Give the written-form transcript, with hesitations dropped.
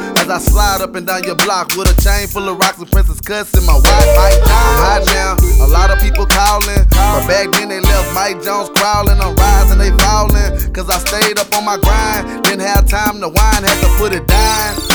as I slide up and down your block with a chain full of rocks and Princess Cuts and my wife Mike Jones. High now, a lot of people calling, but back then they left Mike Jones crawling. I'm rising, they falling, cause I stayed up on my grind. Didn't have time to whine, had to put it down.